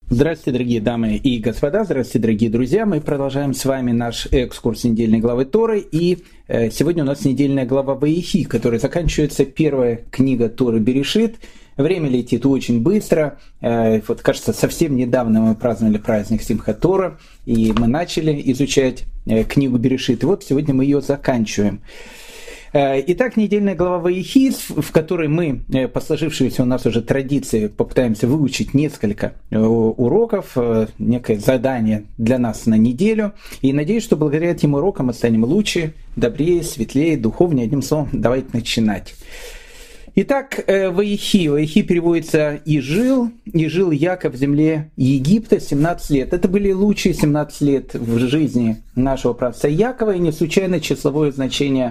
Здравствуйте, дорогие дамы и господа, здравствуйте, дорогие друзья. Мы продолжаем с вами наш экскурс недельной главы Торы. И сегодня у нас недельная глава Ваихи, которая заканчивается первая книга Торы Берешит. Время летит очень быстро. Вот, кажется, совсем недавно мы праздновали праздник Симхат Тора, и мы начали изучать книгу Берешит. И вот сегодня мы ее заканчиваем. Итак, недельная глава Ваихи, в которой мы, по сложившейся у нас уже традиции, попытаемся выучить несколько уроков, некое задание для нас на неделю. И надеюсь, что благодаря этим урокам мы станем лучше, добрее, светлее, духовнее. Одним словом, давайте начинать. Итак, Ваихи. Ваихи переводится «и жил Яков в земле Египта 17 лет». Это были лучшие 17 лет в жизни нашего праотца Якова, и не случайно числовое значение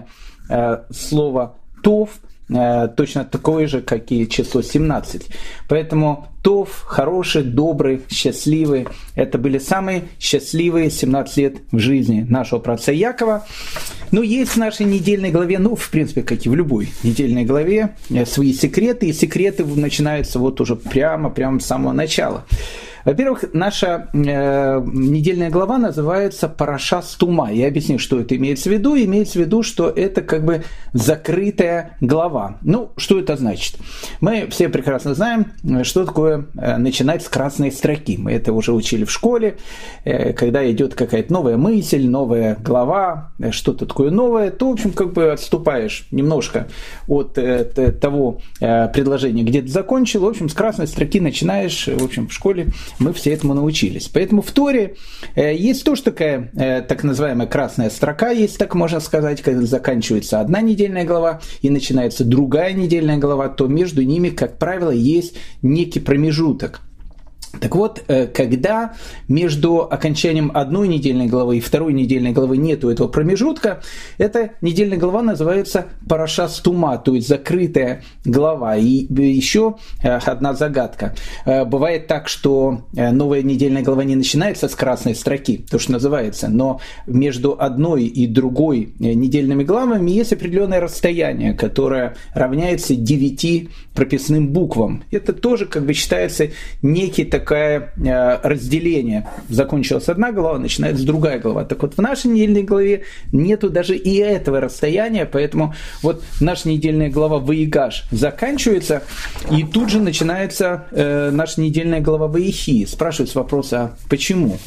слово «тов» точно такое же, как и число 17. Поэтому тов, хороший, добрый, счастливый. Это были самые счастливые 17 лет в жизни нашего праотца Якова. Но есть в нашей недельной главе, в принципе, как и в любой недельной главе, свои секреты. И секреты начинаются вот уже прямо с самого начала. Во-первых, наша недельная глава называется «Параша Стума». Я объясню, что это имеется в виду. Имеется в виду, что это как бы закрытая глава. Что это значит? Мы все прекрасно знаем, что такое начинать с красной строки. Мы это уже учили в школе. Когда идет какая-то новая мысль, новая глава, что-то такое новое, то, в общем, как бы отступаешь немножко от того предложения, где ты закончил. В общем, с красной строки начинаешь, в общем, в школе мы все этому научились. Поэтому в Торе есть тоже такая так называемая красная строка, если так можно сказать, когда заканчивается одна недельная глава и начинается другая недельная глава, то между ними, как правило, есть некий промежуток. Так вот, когда между окончанием одной недельной главы и второй недельной главы нету этого промежутка, эта недельная глава называется Параша Стума, то есть закрытая глава. И еще одна загадка. Бывает так, что новая недельная глава не начинается с красной строки, то, что называется, но между одной и другой недельными главами есть определенное расстояние, которое равняется 9 прописным буквам. Это тоже как бы считается некий такое разделение. Закончилась одна глава, начинается другая глава. Так вот, в нашей недельной главе нету даже и этого расстояния, поэтому вот наша недельная глава Ваигаш заканчивается, и тут же начинается наша недельная глава Ваихи. Спрашивается вопрос, а почему?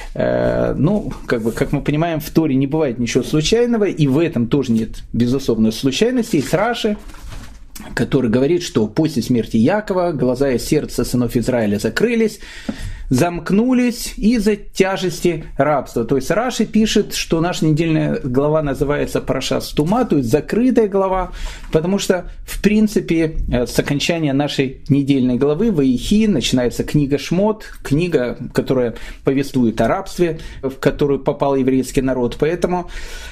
Как мы понимаем, в Торе не бывает ничего случайного, и в этом тоже нет безусловной случайности. Есть Раши, который говорит, что после смерти Якова глаза и сердце сынов Израиля закрылись, замкнулись из-за тяжести рабства. То есть Раши пишет, что наша недельная глава называется Параша Стума, то есть закрытая глава, потому что, в принципе, с окончания нашей недельной главы Ваихи начинается книга Шмот, книга, которая повествует о рабстве, в которую попал еврейский народ. Поэтому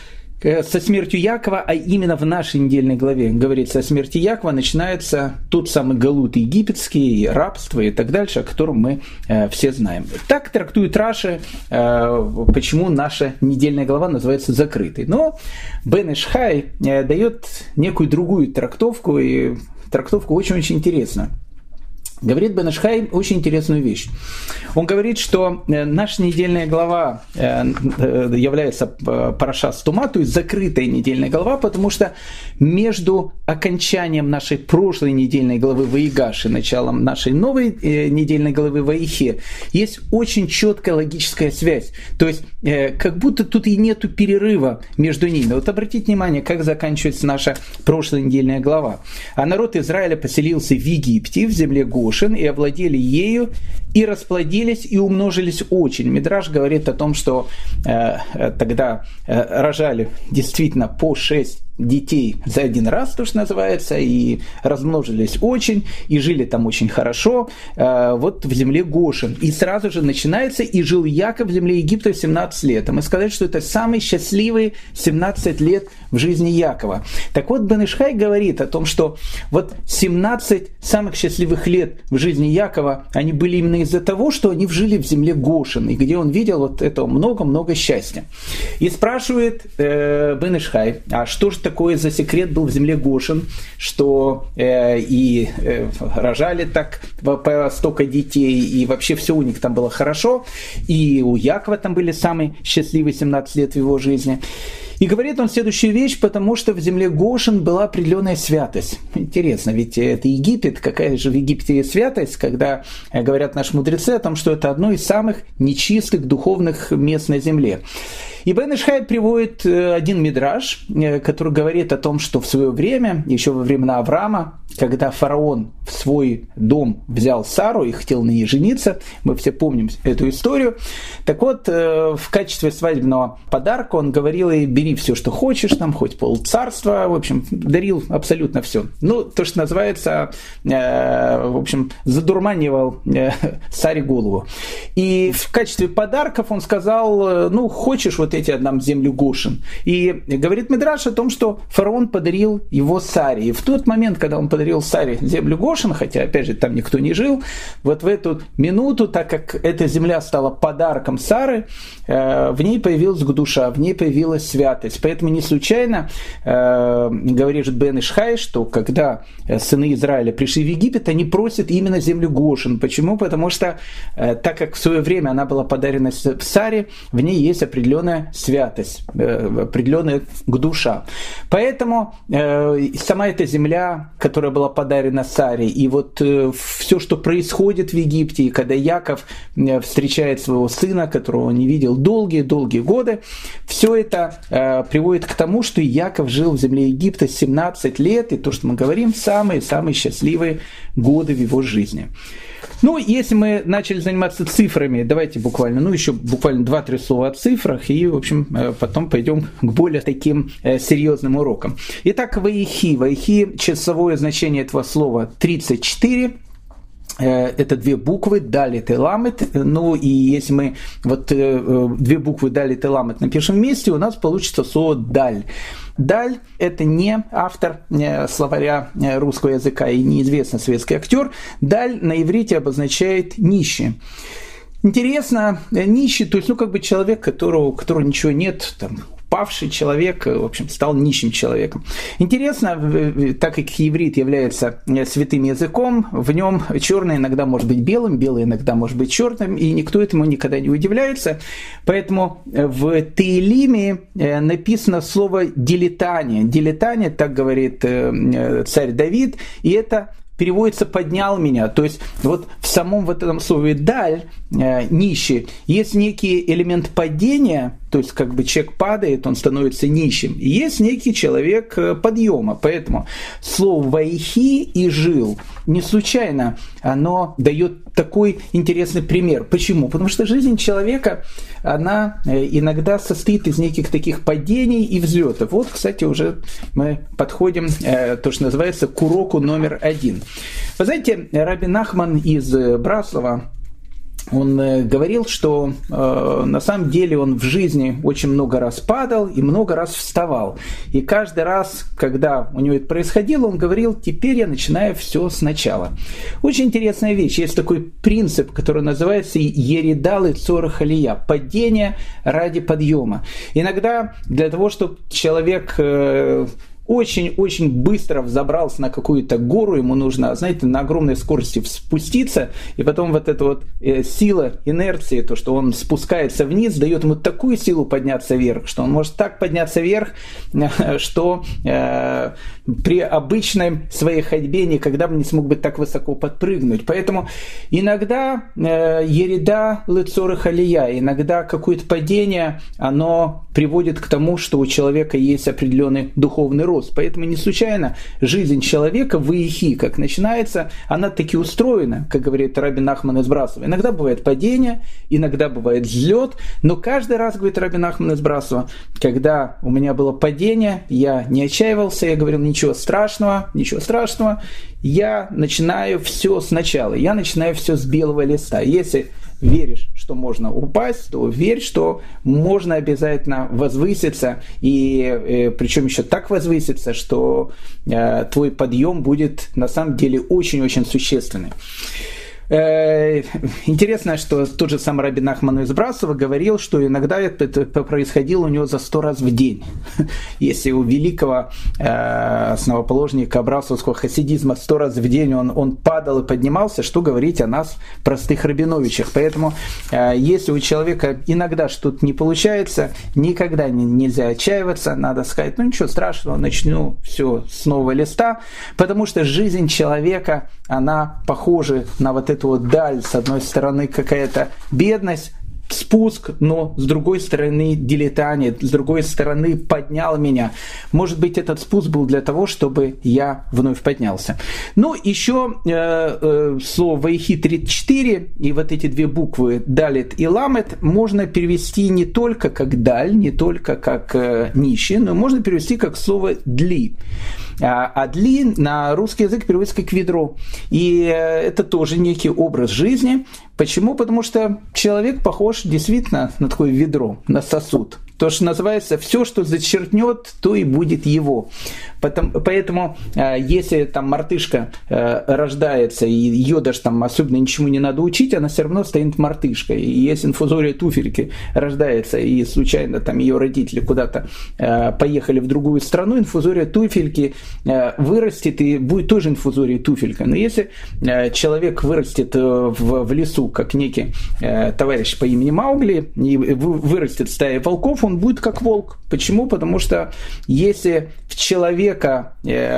со смертью Якова, а именно в нашей недельной главе говорится о смерти Якова, начинается тот самый галут египетский, рабство и так дальше, о котором мы все знаем. Так трактует Раши, почему наша недельная глава называется закрытой. Но Бен Иш Хай дает некую другую трактовку, и трактовку очень-очень интересную. Говорит Бен Иш Хай очень интересную вещь. Он говорит, что наша недельная глава является Параша Стума, то есть закрытая недельная глава, потому что между окончанием нашей прошлой недельной главы Ваигаш и началом нашей новой недельной главы Ваихи есть очень четкая логическая связь. То есть как будто тут и нету перерыва между ними. Вот обратите внимание, как заканчивается наша прошлая недельная глава. А народ Израиля поселился в Египте, в земле Гошен, и овладели ею, и расплодились, и умножились очень. Мидраш говорит о том, что тогда рожали действительно по 6 детей за один раз, то, что называется, и размножились очень, и жили там очень хорошо, вот в земле Гошен. И сразу же начинается, и жил Яков в земле Египта 17 лет. И мы сказали, что это самые счастливые 17 лет в жизни Якова. Так вот, Бен Иш Хай говорит о том, что вот 17 самых счастливых лет в жизни Якова, они были именно из-за того, что они жили в земле Гошен, и где он видел вот этого много-много счастья. И спрашивает Бен Иш Хай, а что же такое за секрет был в земле Гошен, что рожали так по столько детей, и вообще все у них там было хорошо, и у Якова там были самые счастливые 17 лет в его жизни. И говорит он следующую вещь, потому что в земле Гошен была определенная святость. Интересно, ведь это Египет, какая же в Египте есть святость, когда говорят наши мудрецы о том, что это одно из самых нечистых духовных мест на земле. И Бен Иш Хай приводит один мидраш, который говорит о том, что в свое время, еще во времена Авраама, когда фараон в свой дом взял Сару и хотел на ней жениться, мы все помним эту историю, так вот, в качестве свадебного подарка он говорил ей: бери все, что хочешь, там хоть полцарства, в общем, дарил абсолютно все. Ну, то, что называется, в общем, задурманивал Саре голову. И в качестве подарков он сказал: ну, хочешь, вот эти отдам землю Гошен. И говорит мидраш о том, что фараон подарил его Саре. И в тот момент, когда он подарил Саре землю Гошен, хотя, опять же, там никто не жил, вот в эту минуту, так как эта земля стала подарком Сары, в ней появилась гдуша, в ней появилась святость. Поэтому не случайно говорит Бен Иш Хай, что когда сыны Израиля пришли в Египет, они просят именно землю Гошен. Почему? Потому что, так как в свое время она была подарена Саре, в ней есть определенная святость, определенная гдуша. Поэтому сама эта земля, которая была подарена Саре, и вот все, что происходит в Египте, и когда Яков встречает своего сына, которого он не видел долгие-долгие годы, все это приводит к тому, что Яков жил в земле Египта 17 лет, и то, что мы говорим, самые-самые счастливые годы в его жизни. Ну, если мы начали заниматься цифрами, давайте еще буквально 2-3 слова о цифрах, и, в общем, потом пойдем к более таким серьезным урокам. Итак, Ваихи. Ваихи, часовое значение этого слова 34. Это 2 буквы, далит и ламет. Ну и если мы вот 2 буквы далит и ламет напишем вместе, у нас получится слово даль. Даль – это не автор словаря русского языка и неизвестный советский актер. Даль на иврите обозначает нищий. Интересно, нищий, то есть, человек, у которого ничего нет, там, павший человек, в общем, стал нищим человеком. Интересно, так как иврит является святым языком, в нем черное иногда может быть белым, белое иногда может быть черным, и никто этому никогда не удивляется. Поэтому в Теилиме написано слово «дилетание». «Дилетание», так говорит царь Давид, и это переводится «поднял меня». То есть вот в самом в этом слове «даль», «нищий», есть некий элемент падения, то есть человек падает, он становится нищим. И есть некий человек подъема. Поэтому слово «ваихи» и «жил» не случайно оно дает такой интересный пример. Почему? Потому что жизнь человека, она иногда состоит из неких таких падений и взлетов. Вот, кстати, уже мы подходим, то, что называется, к уроку номер 1. Вы знаете, Раби Нахман из Браслова, он говорил, что на самом деле он в жизни очень много раз падал и много раз вставал. И каждый раз, когда у него это происходило, он говорил: теперь я начинаю все сначала. Очень интересная вещь. Есть такой принцип, который называется «ерида лецорах алия» – падение ради подъема. Иногда для того, чтобы человек очень-очень быстро взобрался на какую-то гору, ему нужно, знаете, на огромной скорости спуститься, и потом вот эта вот сила инерции, то, что он спускается вниз, дает ему такую силу подняться вверх, что он может так подняться вверх, что при обычной своей ходьбе никогда бы не смог бы так высоко подпрыгнуть. Поэтому иногда ерида лецорах алия, иногда какое-то падение, оно приводит к тому, что у человека есть определенный духовный рост. Поэтому не случайно жизнь человека в Иехи, как начинается, она таки устроена, как говорит Раби Нахман из Браслова. Иногда бывает падение, иногда бывает взлет, но каждый раз, говорит Раби Нахман из Браслова, когда у меня было падение, я не отчаивался, я говорил: ничего страшного, я начинаю все сначала, я начинаю все с белого листа. Если веришь, что можно упасть, то верь, что можно обязательно возвыситься, и причем еще так возвыситься, что твой подъем будет на самом деле очень-очень существенный. Интересно, что тот же сам Раби Нахман из Брасова говорил, что иногда это происходило у него за 100 раз в день. Если у великого основоположника брасовского хасидизма 100 раз в день он падал и поднимался, что говорить о нас, простых рабиновичах. Поэтому, если у человека иногда что-то не получается, никогда нельзя отчаиваться, надо сказать, ничего страшного, начну все с нового листа, потому что жизнь человека, она похожа на вот эту вот даль, с одной стороны какая-то бедность, спуск, но с другой стороны дилетание, с другой стороны поднял меня. Может быть, этот спуск был для того, чтобы я вновь поднялся. Ну, еще слово «Ваихи» 34 и вот эти две буквы «далит» и «ламет» можно перевести не только как «даль», не только как «нищий», но можно перевести как слово «дли». А «дли» на русский язык переводится как «ведро». И это тоже некий образ жизни. Почему? Потому что человек похож действительно на такое ведро, на сосуд. То, что называется, все, что зачерпнет, то и будет его. Поэтому, если там мартышка рождается, и ее даже там особенно ничему не надо учить, она все равно станет мартышкой. И если инфузория туфельки рождается, и случайно там ее родители куда-то поехали в другую страну, инфузория туфельки вырастет и будет тоже инфузорией туфелька. Но если человек вырастет в лесу, как некий товарищ по имени Маугли, и вырастет стая волков, он будет как волк. Почему? Потому что если в человека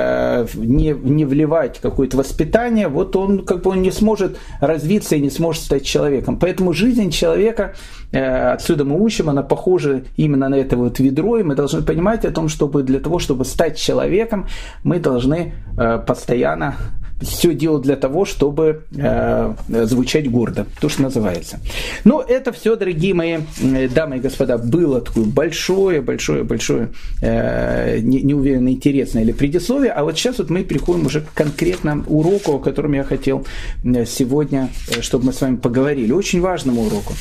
не вливать какое-то воспитание, вот он он не сможет развиться и не сможет стать человеком. Поэтому жизнь человека, отсюда мы учим, она похожа именно на это вот ведро, и мы должны понимать о том, чтобы для того, чтобы стать человеком, мы должны постоянно все делать для того, чтобы звучать гордо, то, что называется. Но это все, дорогие мои дамы и господа, было такое большое, не уверен, интересное или предисловие, а вот сейчас вот мы переходим уже к конкретному уроку, о котором я хотел сегодня, чтобы мы с вами поговорили, очень важному уроку.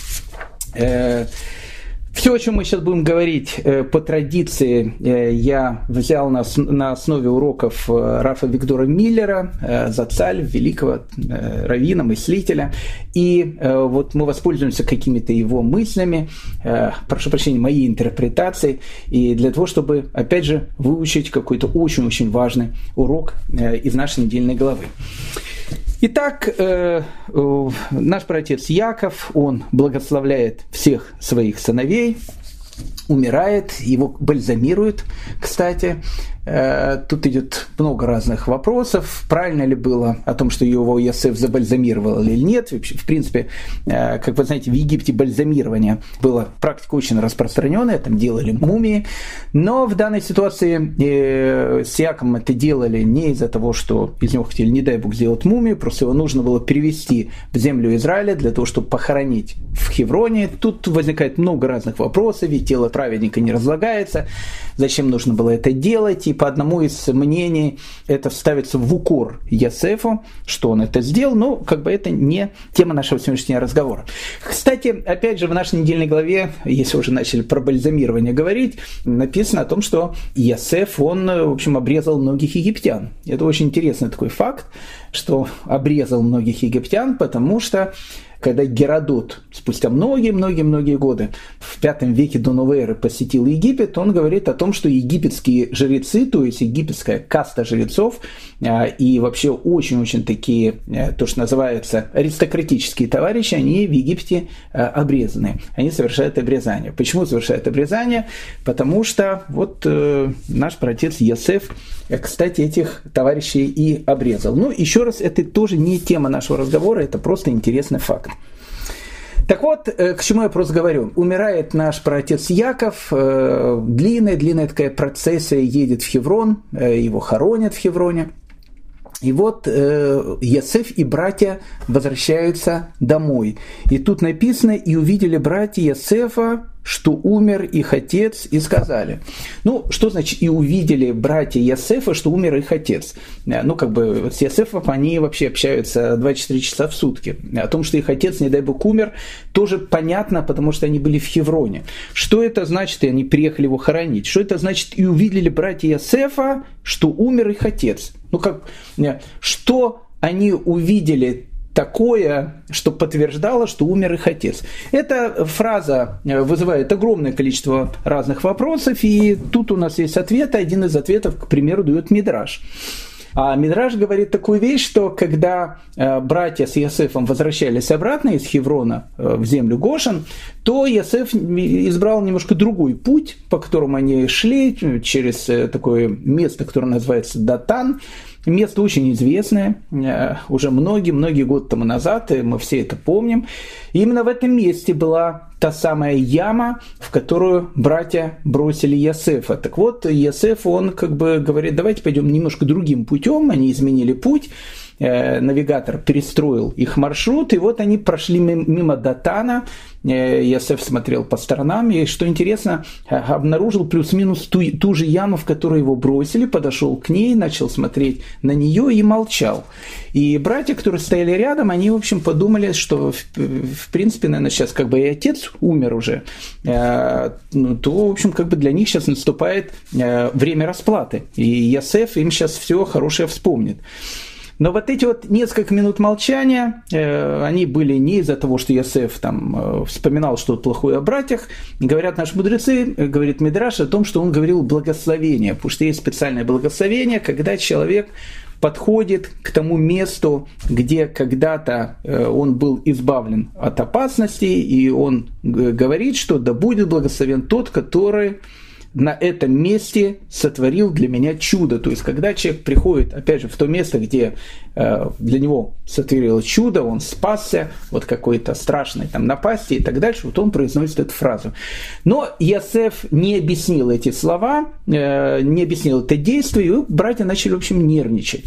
Все, о чем мы сейчас будем говорить, по традиции, я взял на основе уроков Рафа Вигдора Миллера, Зацаль, великого раввина, мыслителя. И вот мы воспользуемся какими-то его мыслями, прошу прощения, моей интерпретацией, и для того, чтобы, опять же, выучить какой-то очень-очень важный урок из нашей недельной главы. Итак, наш праотец Яков, он благословляет всех своих сыновей, умирает, его бальзамируют, кстати. Тут идет много разных вопросов, правильно ли было о том, что его Йосеф забальзамировал или нет. В принципе, как вы знаете, в Египте бальзамирование было практика очень распространенная, там делали мумии, но в данной ситуации с Яковом это делали не из-за того, что из него хотели, не дай Бог, сделать мумию, просто его нужно было перевести в землю Израиля для того, чтобы похоронить в Хевроне. Тут возникает много разных вопросов, ведь тело праведника не разлагается, зачем нужно было это делать, и по одному из мнений это вставится в укор Йосефу, что он это сделал, но как бы это не тема нашего сегодняшнего разговора. Кстати, опять же, в нашей недельной главе, если уже начали про бальзамирование говорить, написано о том, что Йосеф, он, в общем, обрезал многих египтян. Это очень интересный такой факт, что обрезал многих египтян, потому что когда Геродот спустя многие годы в V веке до новой эры посетил Египет, он говорит о том, что египетские жрецы, то есть египетская каста жрецов и вообще очень-очень такие, то, что называется, аристократические товарищи, они в Египте обрезаны. Они совершают обрезание. Почему совершают обрезание? Потому что вот наш праотец Йосеф, кстати, этих товарищей и обрезал. Ну, еще раз, это тоже не тема нашего разговора, это просто интересный факт. Так вот, к чему я просто говорю. Умирает наш праотец Яков, длинная такая процессия едет в Хеврон, его хоронят в Хевроне. И вот Йосеф и братья возвращаются домой. И тут написано: «И увидели братья Йосефа, что умер их отец, и сказали». Ну, что значит «и увидели братья Йосефа, что умер их отец»? Ну, как бы с Йосефом они вообще общаются 24 часа в сутки. О том, что их отец, не дай бог, умер, тоже понятно, потому что они были в Хевроне. Что это значит? И они приехали его хоронить. Что это значит «и увидели братья Йосефа, что умер их отец»? Ну, как, что они увидели такое, что подтверждало, что умер их отец. Эта фраза вызывает огромное количество разных вопросов, и тут у нас есть ответы. Один из ответов, к примеру, дает Мидраш. А Мидраш говорит такую вещь, что когда братья с Йосефом возвращались обратно из Хеврона в землю Гошен, то Йосеф избрал немножко другой путь, по которому они шли, через такое место, которое называется Датан. Место очень известное, уже многие годы тому назад, и мы все это помним. И именно в этом месте была та самая яма, в которую братья бросили Йосефа. Так вот, Йосеф, он как бы говорит, давайте пойдем немножко другим путем. Они изменили путь, навигатор перестроил их маршрут, и вот они прошли мимо Датана. Йосеф смотрел по сторонам, и, что интересно, обнаружил плюс-минус ту же яму, в которую его бросили, подошел к ней, начал смотреть на нее и молчал. И братья, которые стояли рядом, они, в общем, подумали, что, в принципе, наверное, сейчас как бы и отец умер уже, то, в общем, как бы для них сейчас наступает время расплаты, и Йосеф им сейчас все хорошее вспомнит. Но вот эти вот несколько минут молчания, они были не из-за того, что Йосеф там вспоминал что-то плохое о братьях. Говорят наши мудрецы, говорит Мидраш, о том, что он говорил благословение, потому что есть специальное благословение, когда человек подходит к тому месту, где когда-то он был избавлен от опасностей, и он говорит, что да будет благословен тот, который на этом месте сотворил для меня чудо. То есть, когда человек приходит, опять же, в то место, где для него сотворилось чудо, он спасся от какой-то страшной там напасти и так дальше, вот он произносит эту фразу. Но Йосеф не объяснил эти слова, не объяснил это действие, и братья начали, в общем, нервничать.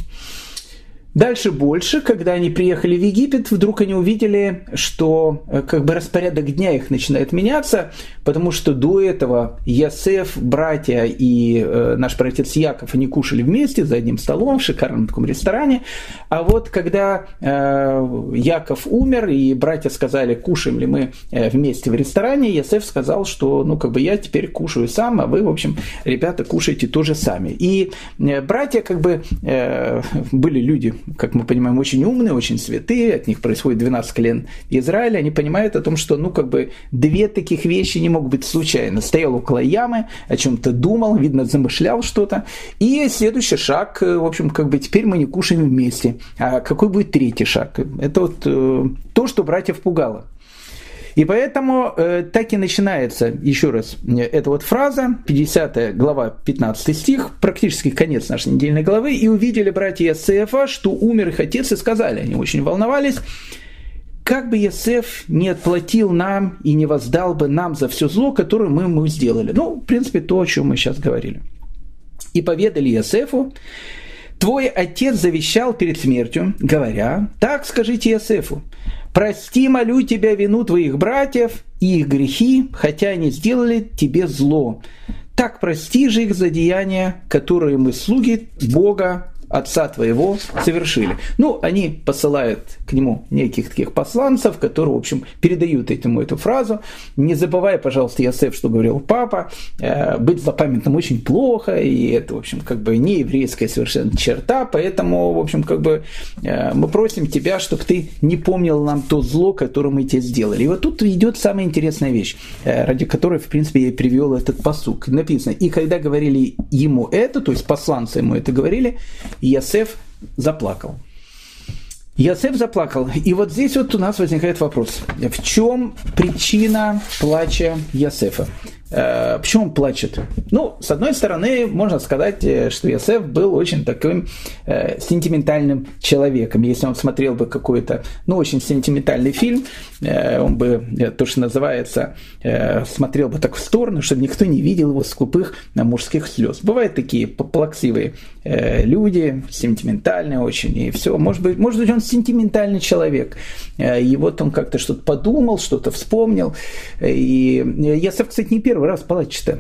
Дальше больше, когда они приехали в Египет, вдруг они увидели, что как бы распорядок дня их начинает меняться, потому что до этого Йосеф, братья и наш праотец Яков, они кушали вместе за одним столом в шикарном таком ресторане. А вот когда Яков умер, и братья сказали, кушаем ли мы вместе в ресторане, Йосеф сказал, что ну как бы я теперь кушаю сам, а вы, в общем, ребята, кушаете тоже сами. И братья как бы были люди, как мы понимаем, очень умные, очень святые, от них происходит 12 колен Израиля, они понимают о том, что, ну, как бы, две таких вещи не могут быть случайно. Стоял около ямы, о чем-то думал, видно, замышлял что-то, и следующий шаг, в общем, как бы, теперь мы не кушаем вместе. А какой будет третий шаг? Это вот то, что братьев пугало. И поэтому так и начинается, еще раз, эта вот фраза, 50 глава, 15 стих, практически конец нашей недельной главы. «И увидели братья Йосефа, что умер их отец, и сказали». Они очень волновались. «Как бы Йосеф не отплатил нам и не воздал бы нам за все зло, которое мы ему сделали». Ну, в принципе, то, о чем мы сейчас говорили. «И поведали Йосефу: твой отец завещал перед смертью, говоря, так скажите Йосефу: прости, молю тебя, вину твоих братьев и их грехи, хотя они сделали тебе зло. Так прости же их за деяния, которые мы, слуги Бога, отца твоего, совершили». Ну, они посылают к нему неких таких посланцев, которые, в общем, передают ему эту фразу. Не забывай, пожалуйста, Йосеф, что говорил папа, быть злопамятным очень плохо, и это, в общем, как бы не еврейская совершенно черта, поэтому, в общем, как бы мы просим тебя, чтобы ты не помнил нам то зло, которое мы тебе сделали. И вот тут идет самая интересная вещь, ради которой, в принципе, я и привел этот пасук. Написано: «И когда говорили ему это», то есть посланцы ему это говорили, Йосеф заплакал. Йосеф заплакал. И вот здесь вот у нас возникает вопрос. В чем причина плача Йосефа? Почему он плачет? Ну, с одной стороны, можно сказать, что Йосеф был очень таким сентиментальным человеком. Если он смотрел бы какой-то, ну, очень сентиментальный фильм, он бы, то, что называется, смотрел бы так в сторону, чтобы никто не видел его скупых мужских слез. Бывают такие плаксивые люди, сентиментальные очень, и все. Может быть, он сентиментальный человек. И вот он как-то что-то подумал, что-то вспомнил. И Йосеф, кстати, не первый раз плачет.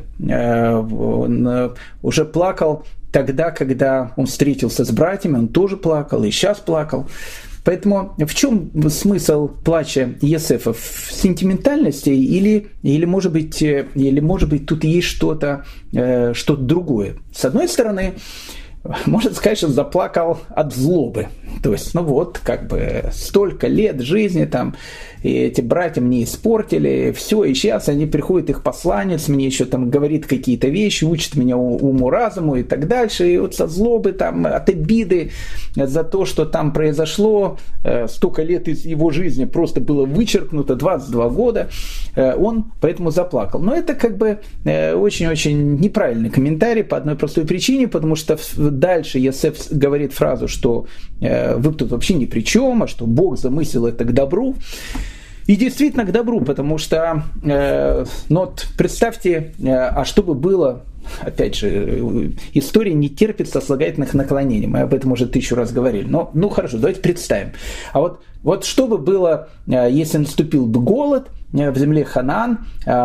Он уже плакал тогда, когда он встретился с братьями, он тоже плакал, и сейчас плакал. Поэтому в чем смысл плача Йосефа? В сентиментальности или может быть тут есть что-то другое? С одной стороны, можно сказать, что заплакал от злобы. То есть, ну вот, как бы столько лет жизни там, и эти братья мне испортили, все, и сейчас они приходят, их посланец, мне еще там говорит какие-то вещи, учит меня уму-разуму и так дальше, и вот со злобы там, от обиды за то, что там произошло, столько лет из его жизни просто было вычеркнуто, 22 года, он поэтому заплакал. Но это как бы очень-очень неправильный комментарий по одной простой причине, потому что дальше Йосеф говорит фразу, что вы тут вообще ни при чем, а что Бог замыслил это к добру. И действительно к добру, потому что, ну вот представьте, а что бы было, опять же, история не терпит сослагательных наклонений, мы об этом уже 1000 раз говорили, но ну хорошо, давайте представим. А вот что бы было, если наступил бы голод в земле Ханаан,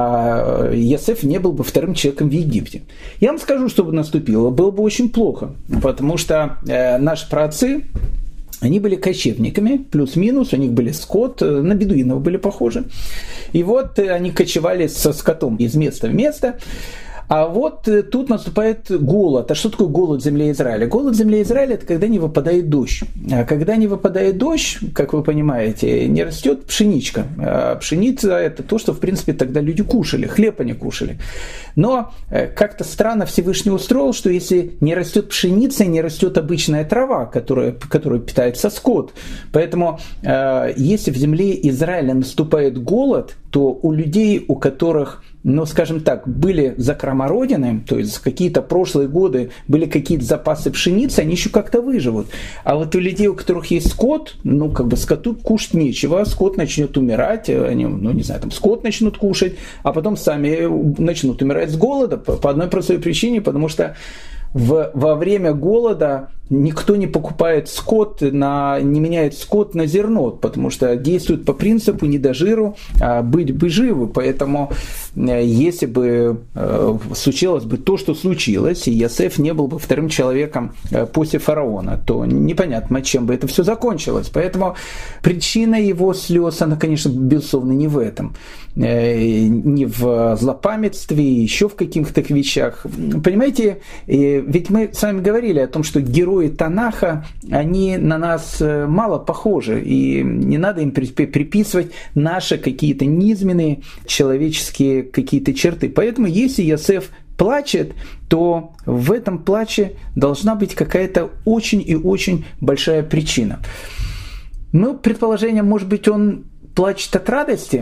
Йосеф не был бы вторым человеком в Египте. Я вам скажу, что бы наступило, было бы очень плохо, потому что наши праотцы, они были кочевниками, плюс-минус, у них были скот, на бедуинов были похожи. И вот они кочевали со скотом из места в место. А вот тут наступает голод. А что такое голод в земле Израиля? Голод в земле Израиля – это когда не выпадает дождь. А когда не выпадает дождь, как вы понимаете, не растет пшеничка. А пшеница – это то, что, в принципе, тогда люди кушали, хлеб они кушали. Но как-то странно Всевышний устроил, что если не растет пшеница, не растет обычная трава, которой питается скот. Поэтому если в земле Израиля наступает голод, то у людей, у которых, ну, скажем так, были закрома родины, то есть какие-то прошлые годы были какие-то запасы пшеницы, они еще как-то выживут. А вот у людей, у которых есть скот, ну, как бы скоту кушать нечего, скот начнет умирать, они, ну, не знаю, там, скот начнут кушать, а потом сами начнут умирать с голода по одной простой причине, потому что во время голода никто не покупает скот, не меняет скот на зерно, потому что действует по принципу не до жиру, а быть бы живы. Поэтому если бы случилось бы то, что случилось, и Йосеф не был бы вторым человеком после фараона, то непонятно, чем бы это все закончилось. Поэтому причина его слез, она, конечно, безусловно, не в этом. Не в злопамятстве, еще в каких-то вещах. Понимаете, ведь мы с вами говорили о том, что герои Танаха, они на нас мало похожи, и не надо им приписывать наши какие-то низменные человеческие какие-то черты. Поэтому если Йосеф плачет, то в этом плаче должна быть какая-то очень и очень большая причина. Ну, предположение, может быть, он плачет от радости,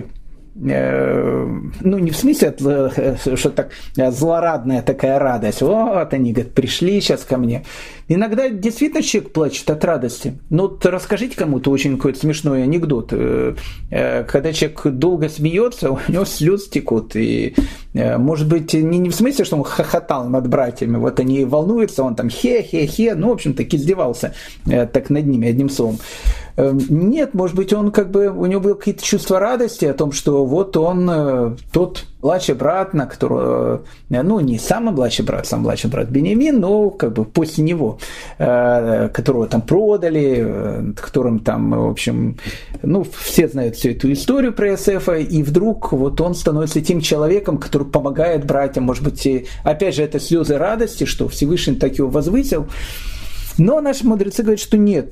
ну, не в смысле, что так злорадная такая радость. Вот они, говорят, пришли сейчас ко мне. Иногда действительно человек плачет от радости. Но вот расскажите кому-то очень какой-то смешной анекдот. Когда человек долго смеется, у него слезы текут. И, может быть, не в смысле, что он хохотал над братьями. Вот они волнуются, он там хе-хе-хе. Ну, в общем, так издевался так над ними, одним словом. Нет, может быть, он как бы, у него было какие-то чувства радости о том, что вот он, тот младший брат, на которого, ну, не самый младший брат Беньямин, но как бы после него, которого там продали, которым там, в общем, ну, все знают всю эту историю про Йосефа, и вдруг вот он становится тем человеком, который помогает братьям, может быть, и, опять же, это слезы радости, что Всевышний так его возвысил. Но наши мудрецы говорят, что нет.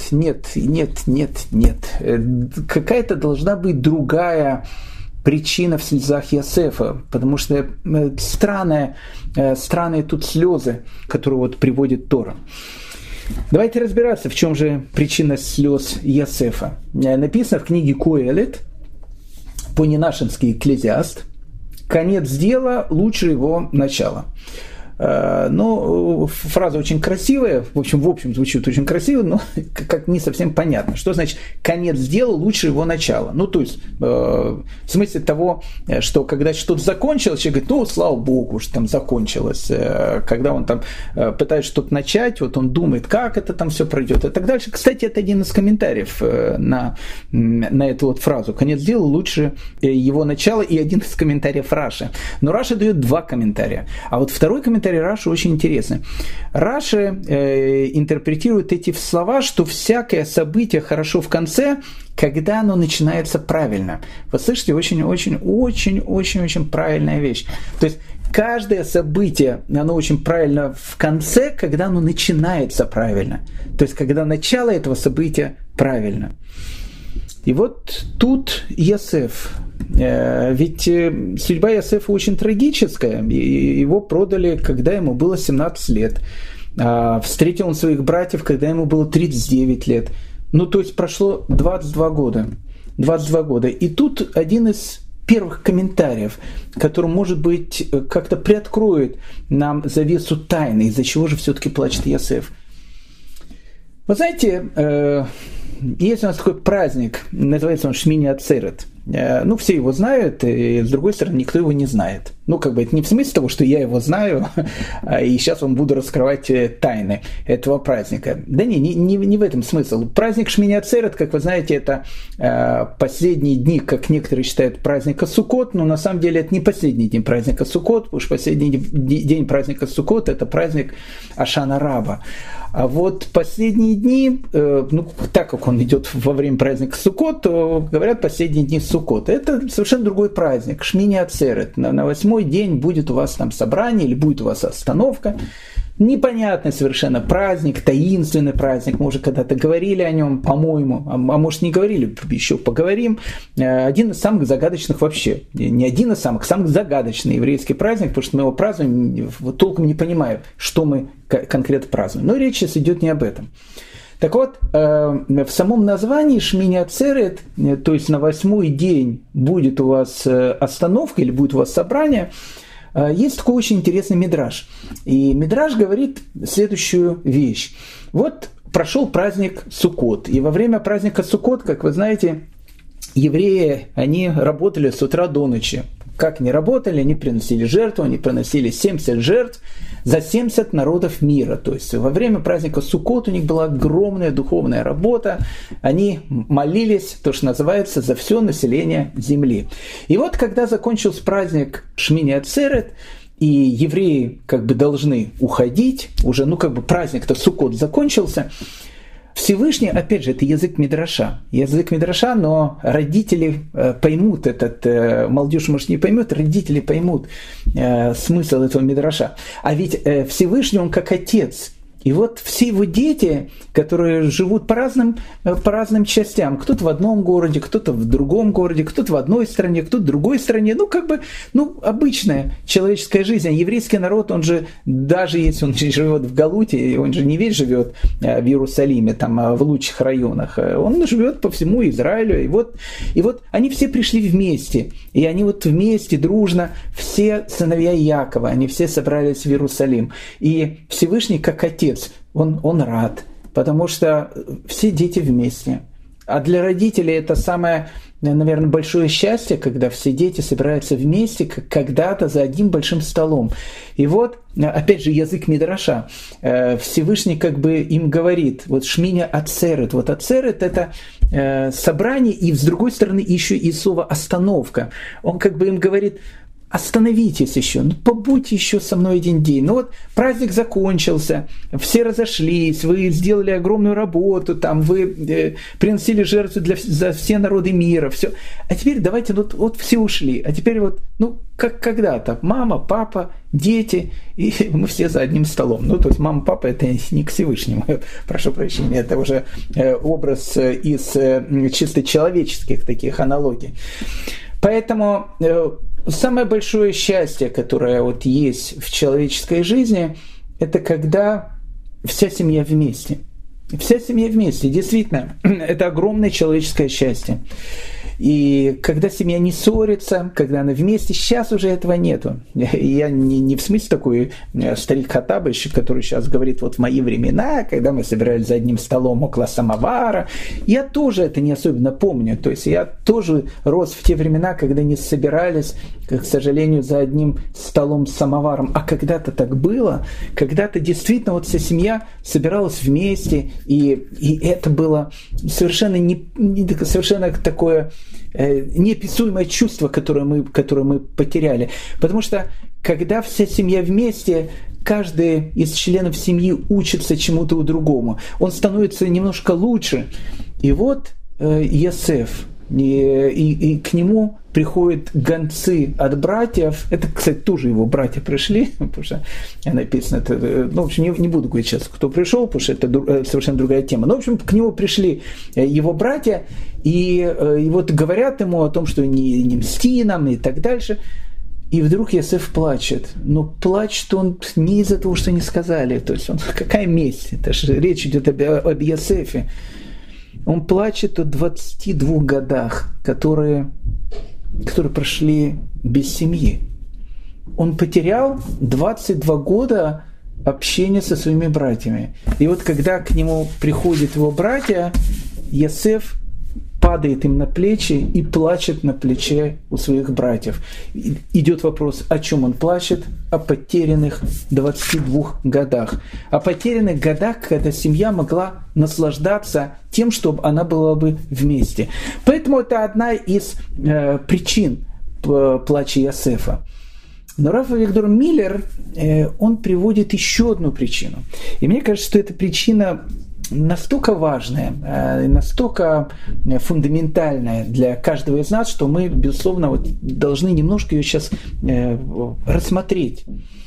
Какая-то должна быть другая причина в слезах Йосефа, потому что странные тут слезы, которые вот приводит Тора. Давайте разбираться, в чем же причина слез Йосефа. Написано в книге Коэлет, по-ненашински Экклезиаст, конец дела лучше его начала. Ну, фраза очень красивая, в общем звучит очень красиво, но как не совсем понятно. Что значит конец дела лучше его начала? Ну, то есть, в смысле того, что когда что-то закончилось, человек говорит, ну, слава богу, что там закончилось. Когда он там пытается что-то начать, вот он думает, как это там все пройдет и так дальше. Кстати, это один из комментариев на эту вот фразу. Конец дела лучше его начала, и один из комментариев Раши. Но Раши дает 2 комментария. А вот второй комментарий комментарий Раши очень интересный. Раши интерпретирует эти слова, что всякое событие хорошо в конце, когда оно начинается правильно. Вы слышите, очень-очень-очень-очень правильная вещь. То есть каждое событие, оно очень правильно в конце, когда оно начинается правильно. То есть когда начало этого события правильно. И вот тут Йосеф. Ведь судьба Йосефа очень трагическая. Его продали, когда ему было 17 лет. Встретил он своих братьев, когда ему было 39 лет. Ну, то есть прошло 22 года. 22 года. И тут один из первых комментариев, который, может быть, как-то приоткроет нам завесу тайны, из-за чего же все-таки плачет Йосеф. Вы знаете, есть у нас такой праздник, называется он Шмини Ацерет. Ну, все его знают, и с другой стороны, никто его не знает. Ну, как бы это не в смысле того, что я его знаю, и сейчас вам буду раскрывать тайны этого праздника. Да не в этом смысл. Праздник Шмини Ацерет, как вы знаете, это последние дни, как некоторые считают, праздника Суккот, но на самом деле это не последний день праздника Суккот, потому что последний день праздника Суккот – это праздник Ашана Раба. А вот последние дни, ну, так как он идет во время праздника Суккот, то говорят последние дни Суккот. Это совершенно другой праздник, Шмини Ацерет. На 8-й день будет у вас там собрание или будет у вас остановка. Непонятный совершенно праздник, таинственный праздник. Мы уже когда-то говорили о нем, по-моему, а может не говорили, еще поговорим. Один из самых загадочных вообще, не один из самых самый еврейский праздник, потому что мы его празднуем, толком не понимаю, что мы конкретно празднуем. Но речь сейчас идет не об этом. Так вот, в самом названии Шмини Ацерет, то есть на 8-й день будет у вас остановка или будет у вас собрание, есть такой очень интересный мидраш. И мидраш говорит следующую вещь. Вот прошел праздник Суккот. И во время праздника Суккот, как вы знаете, евреи, они работали с утра до ночи. Как они работали? Они приносили жертву, они приносили 70 жертв за 70 народов мира. То есть во время праздника Суккот у них была огромная духовная работа. Они молились, то, что называется, за все население земли. И вот когда закончился праздник Шмини Ацерет, и евреи как бы должны уходить, уже, ну как бы праздник-то Суккот закончился, Всевышний, опять же, это язык Мидраша. Язык Мидраша, но родители поймут этот, молодежь, может, не поймет, родители поймут смысл этого Мидраша. А ведь Всевышний, он как отец. И вот все его дети, которые живут по разным частям, кто-то в одном городе, кто-то в другом городе, кто-то в одной стране, кто-то в другой стране, ну, как бы, ну, обычная человеческая жизнь. А еврейский народ, он же, даже если он живет в Галуте, он же не весь живет в Иерусалиме, там, в лучших районах, он живет по всему Израилю. И вот они все пришли вместе, и они вот вместе, дружно, все сыновья Якова, они все собрались в Иерусалим. И Всевышний, как отец, он рад, потому что все дети вместе. А для родителей это самое, наверное, большое счастье, когда все дети собираются вместе, как когда-то за одним большим столом. И вот, опять же, язык Мидраша. Всевышний как бы им говорит, вот Шмини Ацерет. Вот Ацерет – это собрание, и с другой стороны еще и слово «остановка». Он как бы им говорит: остановитесь еще, ну побудьте еще со мной один день. Ну вот праздник закончился, все разошлись, вы сделали огромную работу, там вы приносили жертву за все народы мира, все. А теперь давайте, вот все ушли, а теперь вот, ну как когда-то, мама, папа, дети, и мы все за одним столом. Ну то есть мама, папа — это не к Всевышнему, прошу прощения, это уже образ из чисто человеческих таких аналогий. Поэтому самое большое счастье, которое вот есть в человеческой жизни, это когда вся семья вместе. Вся семья вместе, действительно, это огромное человеческое счастье. И когда семья не ссорится, когда она вместе, сейчас уже этого нету. Я не в смысле такой старик Хаттабыч, который сейчас говорит, вот в мои времена, когда мы собирались за одним столом около самовара, я тоже это не особенно помню. То есть я тоже рос в те времена, когда не собирались, к сожалению, за одним столом с самоваром. А когда-то так было, когда-то действительно вот вся семья собиралась вместе, и это было совершенно совершенно такое неописуемое чувство, которое мы потеряли. Потому что когда вся семья вместе, каждый из членов семьи учится чему-то у другому. Он становится немножко лучше. И вот Йосеф, и к нему приходят гонцы от братьев. Это, кстати, тоже его братья пришли, потому что написано, в общем, не буду говорить сейчас, кто пришел, потому что это совершенно другая тема. Но, в общем, к нему пришли его братья, и вот говорят ему о том, что не мсти нам и так дальше. И вдруг Йосеф плачет. Но плачет он не из-за того, что не сказали. То есть какая месть? Это же речь идет об Йосефе. Он плачет о 22 годах, которые прошли без семьи. Он потерял 22 года общения со своими братьями. И вот когда к нему приходят его братья, Йосеф падает им на плечи и плачет на плече у своих братьев. Идет вопрос, о чем он плачет? О потерянных 22 годах. О потерянных годах, когда семья могла наслаждаться тем, чтобы она была бы вместе. Поэтому это одна из причин плача Йосефа. Но Рав Авигдор Миллер, он приводит еще одну причину. И мне кажется, что эта причина настолько важная, настолько фундаментальная для каждого из нас, что мы, безусловно, должны немножко ее сейчас рассмотреть.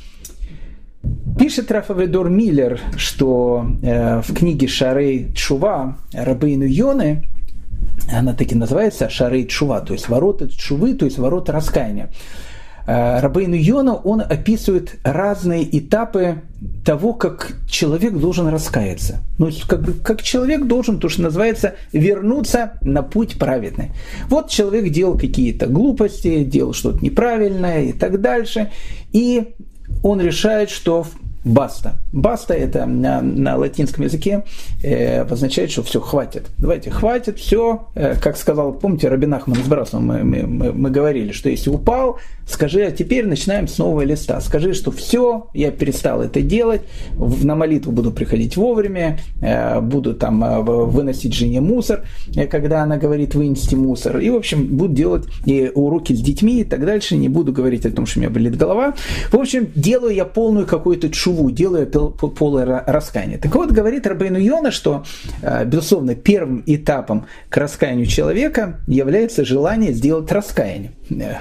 Пишет Рав Авигдор Миллер, что в книге Шаарей Тшува Рабейну Йоны, она таки называется Шаарей Тшува, то есть ворота Тшувы, то есть ворота раскаяния. Рабейну Йона, он описывает разные этапы того, как человек должен раскаяться. Ну, как человек должен, то, что называется, вернуться на путь праведный. Вот человек делал какие-то глупости, делал что-то неправильное и так дальше, и он решает, что баста. Баста это на латинском языке означает, что все, хватит. Давайте, хватит, все. Как сказал, помните, Раби Нахман из Браслова, мы говорили, что если упал, скажи, а теперь начинаем с нового листа. Скажи, что все, я перестал это делать, на молитву буду приходить вовремя, буду там выносить жене мусор, когда она говорит вынести мусор. И, в общем, буду делать и уроки с детьми и так дальше. Не буду говорить о том, что у меня болит голова. В общем, делаю я полную какую-то чуву, делаю полное раскаяние. Так вот, говорит Рабейну Йона, что, безусловно, первым этапом к раскаянию человека является желание сделать раскаяние.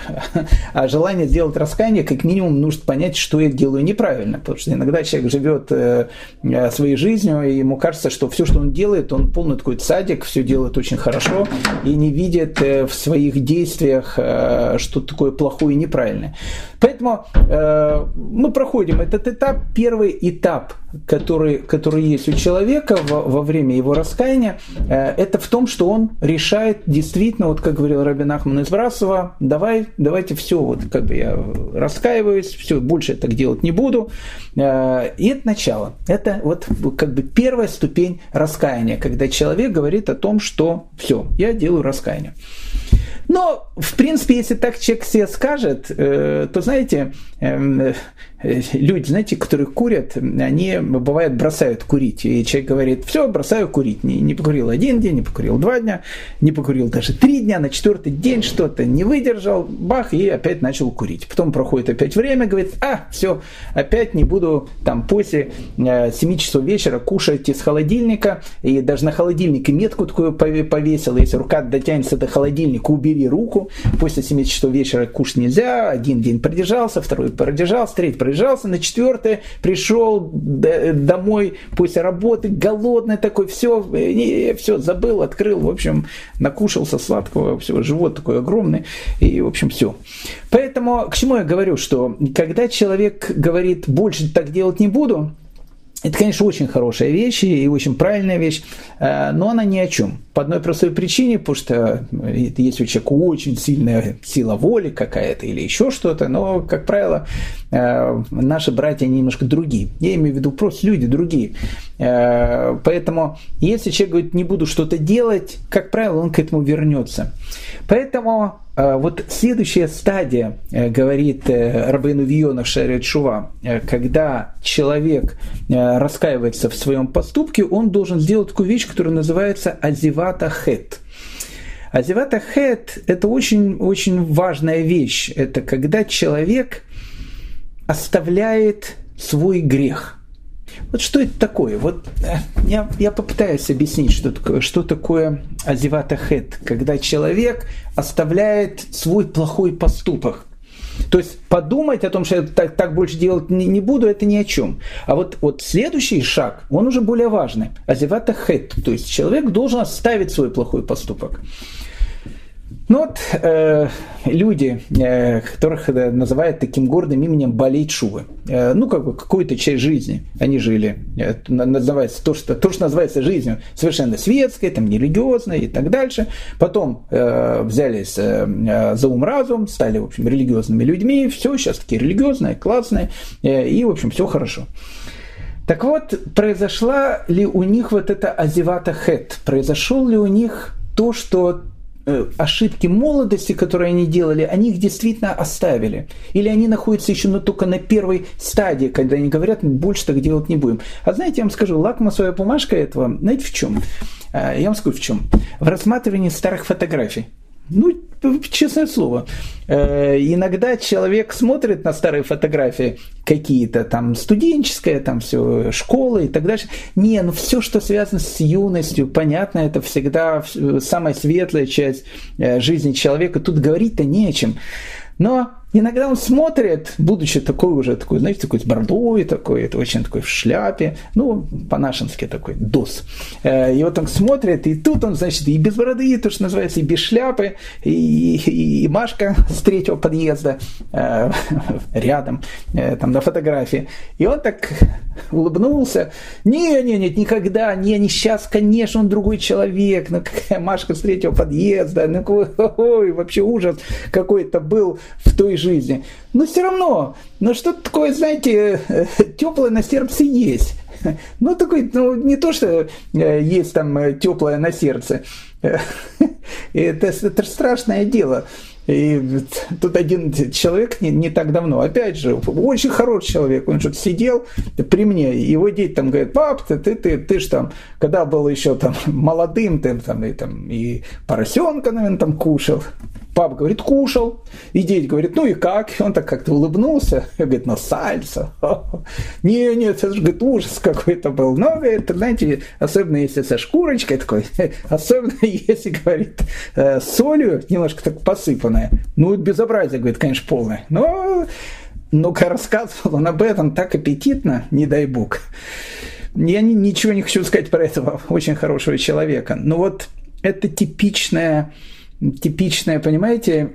А желание сделать раскаяние, как минимум, нужно понять, что я делаю неправильно. Потому что иногда человек живет своей жизнью, и ему кажется, что все, что он делает, он полный такой цадик, все делает очень хорошо, и не видит в своих действиях что-то такое плохое и неправильное. Поэтому мы проходим этот этап. Первый этап, который есть у человека во время его раскаяния, это в том, что он решает действительно, вот как говорил Раби Нахман из Браслова, давайте все, вот как бы я раскаиваюсь, все, больше я так делать не буду. И это начало. Это вот как бы первая ступень раскаяния, когда человек говорит о том, что все, я делаю раскаяние. Но, в принципе, если так человек себе скажет, то, знаете, люди, знаете, которые курят, они, бывает, бросают курить. И человек говорит, все, бросаю курить. Не покурил 1 день, не покурил 2 дня, не покурил даже 3 дня, на 4-й день что-то не выдержал, бах, и опять начал курить. Потом проходит опять время, говорит, все, опять не буду там после 7 часов вечера кушать из холодильника, и даже на холодильнике метку такую повесил, если рука дотянется до холодильника, убери руку, после 7 часов вечера кушать нельзя, 1 день продержался, 2-й продержался, 3-й продержался, на 4-й пришел домой после работы, голодный такой, все забыл, открыл, в общем, накушался сладкого, все, живот такой огромный, и, в общем, все. Поэтому, к чему я говорю, что когда человек говорит, больше так делать не буду, это, конечно, очень хорошая вещь и очень правильная вещь, но она ни о чем. По одной простой причине, потому что если у человека очень сильная сила воли какая-то или еще что-то, но, как правило, наши братья немножко другие. Я имею в виду просто люди другие. Поэтому, если человек говорит, не буду что-то делать, как правило, он к этому вернется. Поэтому вот следующая стадия, говорит Рабейну Йона в Шаарей Тшува, когда человек раскаивается в своем поступке, он должен сделать такую вещь, которая называется азиват ахет. Азиват ахет – это очень-очень важная вещь. Это когда человек оставляет свой грех. Вот что это такое? Вот я попытаюсь объяснить, что такое азиват хет, когда человек оставляет свой плохой поступок. То есть подумать о том, что я так больше делать не буду, это ни о чем. А вот следующий шаг, он уже более важный. Азиват хет, то есть человек должен оставить свой плохой поступок. Ну вот люди, которых называют таким гордым именем балей тшувы, какую-то часть жизни они жили, называется то, что называется жизнью совершенно светской, там, нерелигиозной и так дальше. Потом взялись за ум-разум, стали, в общем, религиозными людьми, все сейчас такие религиозные, классные, и, в общем, все хорошо. Так вот, произошла ли у них вот эта азиват хет, произошел ли у них то, что ошибки молодости, которые они делали, они их действительно оставили. Или они находятся еще только на первой стадии, когда они говорят, мы больше так делать не будем. А знаете, я вам скажу, лакмусовая бумажка этого, знаете в чем? Я вам скажу в чем. В рассматривании старых фотографий. Честное слово. Иногда человек смотрит на старые фотографии, какие-то там студенческие, там все, школы и так дальше. Все, что связано с юностью, понятно, это всегда самая светлая часть жизни человека. Тут говорить-то не о чем. Но иногда он смотрит, будучи такой, знаете, такой с бородой, такой, это очень такой в шляпе, по-нашенски такой, дос. И вот он смотрит, и тут он, значит, и без бороды, то, что называется, и без шляпы, и Машка с третьего подъезда рядом, там на фотографии. И он так улыбнулся. Нет, никогда, не сейчас, конечно, он другой человек, какая Машка с третьего подъезда, вообще ужас какой-то был в той жизни. Но все равно, что-то такое, знаете, теплое на сердце есть. Не то, что есть там теплое на сердце. Это страшное дело. И тут один человек не так давно, опять же, очень хороший человек, он что-то сидел при мне, его дети там говорят, пап, ты ж там, когда был еще там молодым, ты там и поросенка, наверное, там кушал. Папа говорит, кушал. И дети говорят, и как? И он так как-то улыбнулся. И говорит, сальса. Нет, это же, говорит, ужас какой-то был. Но, говорит, знаете, особенно если со шкурочкой такой, особенно если, говорит, солью немножко так посыпанная. Это безобразие, говорит, конечно, полное. Но как рассказывал он об этом так аппетитно, не дай бог. Я ничего не хочу сказать про этого очень хорошего человека. Но вот это типичная, понимаете,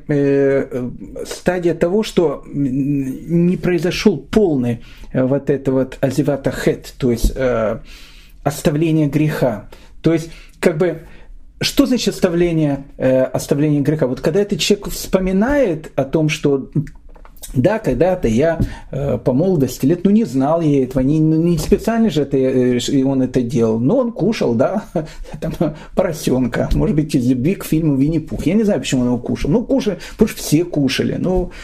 стадия того, что не произошел полный вот это вот азиват хет, то есть оставление греха. То есть, что значит оставление греха? Вот когда этот человек вспоминает о том, что да, когда-то я по молодости лет, не знал я этого, не специально же он это делал, но он кушал, да, там, поросенка, может быть, из любви к фильму «Винни-Пух». Я не знаю, почему он его кушал. Кушали, потому что все кушали.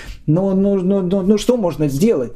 Что можно сделать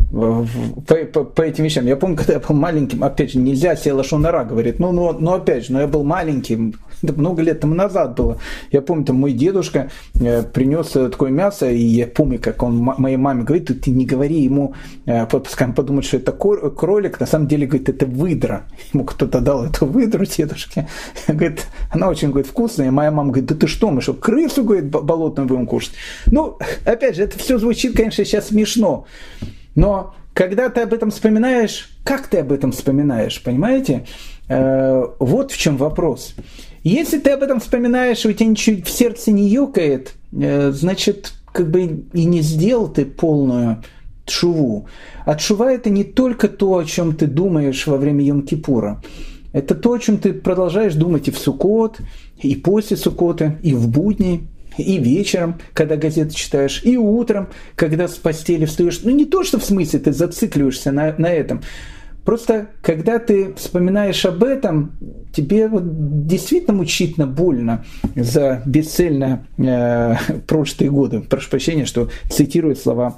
по этим вещам? Я помню, когда я был маленьким, опять же, нельзя себе лашон ара говорит, опять же, я был маленьким, много лет тому назад было. Я помню, там мой дедушка принес такое мясо, и я помню, как он моей маме говорит, ты не говори ему, пускай он подумает, что это кролик, на самом деле, говорит, это выдра. Ему кто-то дал эту выдру дедушке. Говорит, она очень, говорит, вкусная. И моя мама говорит, да ты что, мы что, крысу, говорит, болотную будем кушать? Опять же, это все звучит, конечно, сейчас смешно. Но когда ты об этом вспоминаешь, как ты об этом вспоминаешь, понимаете? Вот в чем вопрос. Если ты об этом вспоминаешь, и у тебя ничего в сердце не ёкает, значит, и не сделал ты полную тшуву. А тшува – это не только то, о чем ты думаешь во время Йом-Кипура. Это то, о чем ты продолжаешь думать и в Суккот, и после Суккота, и в будни, и вечером, когда газеты читаешь, и утром, когда с постели встаешь. Не то, что в смысле ты зацикливаешься на этом. Просто, когда ты вспоминаешь об этом, тебе действительно мучительно больно за бесцельно прожитые годы. Прошу прощения, что цитирую слова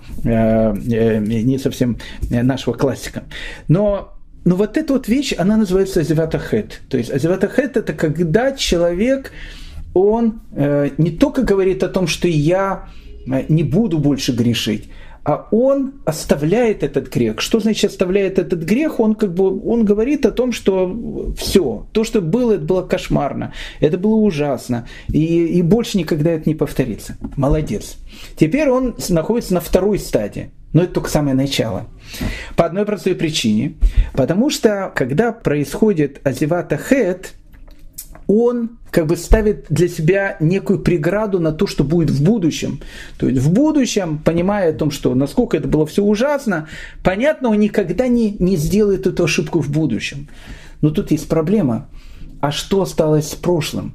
не совсем нашего классика. Но вот эта вот вещь, она называется азиват хет. То есть азиват хет – это когда человек, он не только говорит о том, что я не буду больше грешить, а он оставляет этот грех. Что значит оставляет этот грех? Он говорит о том, что все, то, что было, это было кошмарно, это было ужасно, и больше никогда это не повторится. Молодец. Теперь он находится на второй стадии. Но это только самое начало. По одной простой причине. Потому что, когда происходит азиват ахет, он ставит для себя некую преграду на то, что будет в будущем. То есть в будущем, понимая о том, что насколько это было все ужасно, понятно, он никогда не сделает эту ошибку в будущем. Но тут есть проблема. А что осталось с прошлым?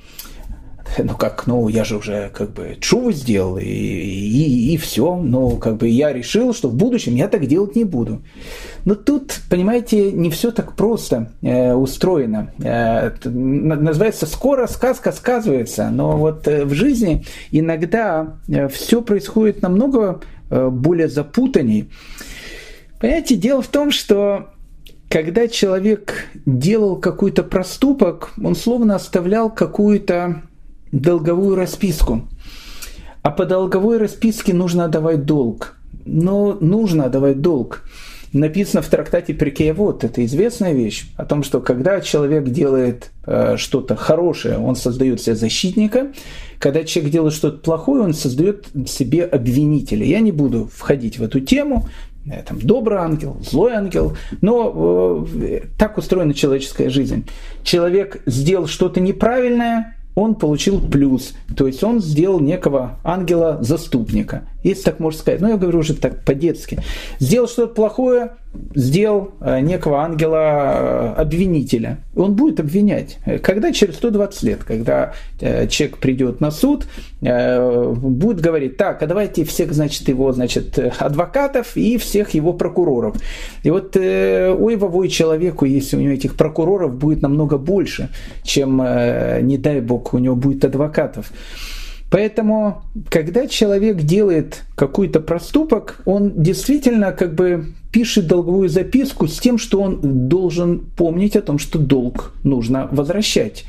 Я же уже тшуву сделал, и все. Но я решил, что в будущем я так делать не буду. Но тут, понимаете, не все так просто устроено. Называется, скоро сказка сказывается. Но вот в жизни иногда все происходит намного более запутанней. Понимаете, дело в том, что когда человек делал какой-то проступок, он словно оставлял какую-то долговую расписку. А по долговой расписке нужно отдавать долг. Но нужно отдавать долг. Написано в трактате Перкей Авот, это известная вещь, о том, что когда человек делает что-то хорошее, он создает себе защитника. Когда человек делает что-то плохое, он создает себе обвинителя. Я не буду входить в эту тему, добрый ангел, злой ангел, но так устроена человеческая жизнь. Человек сделал что-то неправильное, он получил плюс, то есть он сделал некого ангела-заступника, если так можно сказать. Я говорю уже так по-детски. Сделал что-то плохое, сделал некого ангела-обвинителя. Он будет обвинять. Когда? Через 120 лет, когда человек придет на суд, будет говорить, так, а давайте всех, его адвокатов и всех его прокуроров. И вот ой-вовой человеку, если у него этих прокуроров будет намного больше, чем, не дай бог, у него будет адвокатов. Поэтому, когда человек делает какой-то проступок, он действительно пишет долговую записку с тем, что он должен помнить о том, что долг нужно возвращать.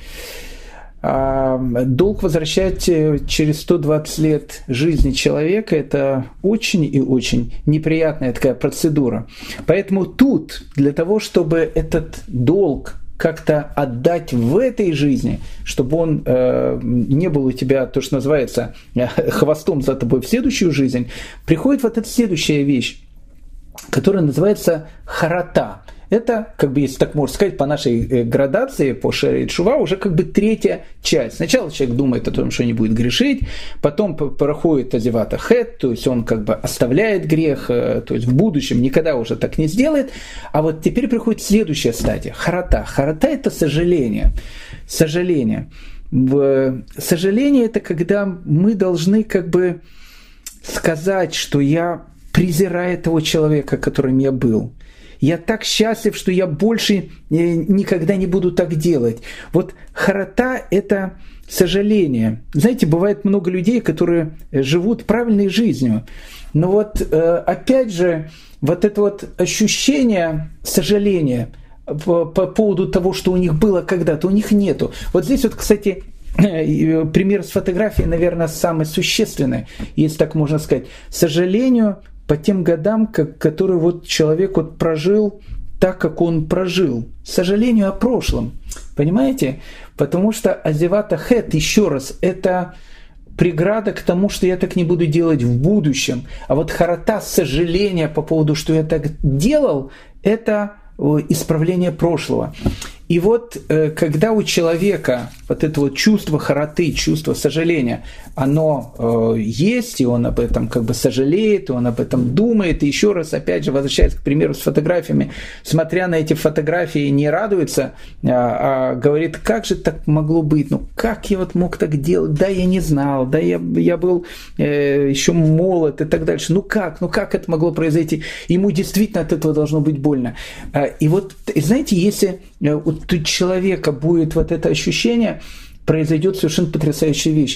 А долг возвращать через 120 лет жизни человека – это очень и очень неприятная такая процедура. Поэтому тут для того, чтобы этот долг как-то отдать в этой жизни, чтобы он не был у тебя, то, что называется, хвостом за тобой в следующую жизнь, приходит вот эта следующая вещь, которая называется харата. Это, если так можно сказать, по нашей градации, по шаре тшува, уже третья часть. Сначала человек думает о том, что не будет грешить, потом проходит азиват ахет, то есть он оставляет грех, то есть в будущем никогда уже так не сделает. А вот теперь приходит следующая стадия, харата. Харата – это сожаление. Сожаление. Сожаление – это когда мы должны сказать, что я презираю этого человека, которым я был. Я так счастлив, что я больше никогда не буду так делать. Вот харата – это сожаление. Знаете, бывает много людей, которые живут правильной жизнью. Но вот опять же, вот это ощущение сожаления по поводу того, что у них было когда-то, у них нету. Вот здесь кстати, пример с фотографией, наверное, самый существенный, если так можно сказать. К сожалению, по тем годам, которые человек прожил так, как он прожил. К сожалению, о прошлом. Понимаете? Потому что азиват ахет, еще раз, это преграда к тому, что я так не буду делать в будущем. А вот харата, сожаление по поводу, что я так делал, это исправление прошлого. И вот когда у человека вот это чувство хараты, чувство сожаления, оно есть, и он об этом сожалеет, и он об этом думает, и еще раз, опять же, возвращаясь к примеру с фотографиями, смотря на эти фотографии, не радуется, а говорит, как же так могло быть, как я мог так делать, да я не знал, да я был еще молод и так дальше, как это могло произойти, ему действительно от этого должно быть больно. И знаете, если у человека будет вот это ощущение, произойдет совершенно потрясающая вещь.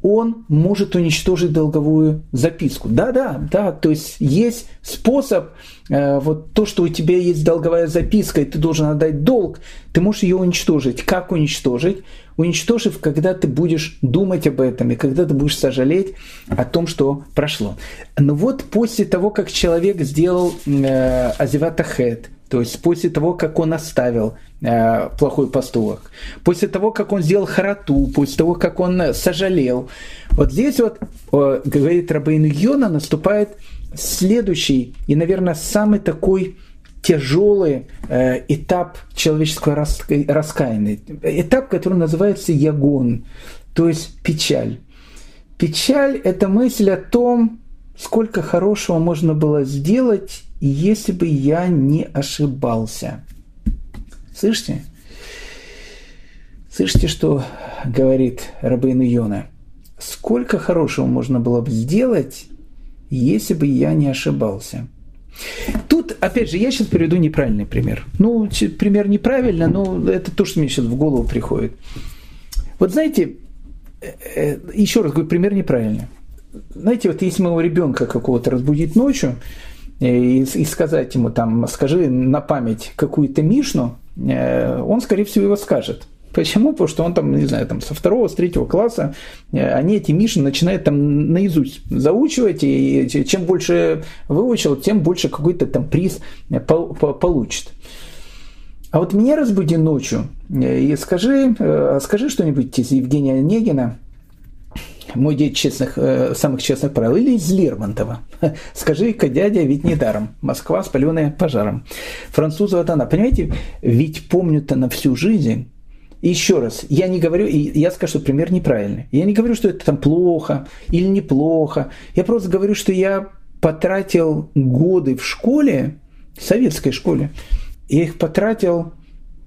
он может уничтожить долговую записку. Да, то есть есть способ, вот то, что у тебя есть долговая записка, и ты должен отдать долг, ты можешь ее уничтожить. Как уничтожить? Уничтожив, когда ты будешь думать об этом, и когда ты будешь сожалеть о том, что прошло. Но вот после того, как человек сделал азиват хет, то есть после того, как он оставил плохой поступок, после того, как он сделал харату, после того, как он сожалел, вот здесь вот, говорит Рабейну Йона, наступает следующий и, наверное, самый такой тяжелый этап человеческого раскаяния. Этап, который называется ягон, то есть печаль. Печаль – это мысль о том, сколько хорошего можно было сделать, если бы я не ошибался. Слышите? Слышите, что говорит Рабейну Йона? Сколько хорошего можно было бы сделать, если бы я не ошибался. Тут, опять же, я сейчас приведу неправильный пример. Ну, пример неправильно, но это то, что мне сейчас в голову приходит. Вот знаете, еще раз говорю, пример неправильный. Знаете, вот если моего ребенка какого-то разбудить ночью и сказать ему там, скажи на память какую-то мишну, он, скорее всего, его скажет. Почему? Потому что он там, не знаю, там со 2-го, с 3-го класса, они эти мишны начинают там наизусть заучивать, и чем больше выучил, тем больше какой-то там приз получит. А вот меня разбуди ночью и скажи что-нибудь из Евгения Онегина, мой дед самых честных правил, или из Лермонтова. Скажи-ка, дядя, ведь не даром. Москва, спаленная пожаром. Француза Адана. Понимаете, ведь помню-то на всю жизнь. И еще раз, я не говорю, и я скажу, что пример неправильный. Я не говорю, что это там плохо или неплохо. Я просто говорю, что я потратил годы в школе, в советской школе. Я их потратил,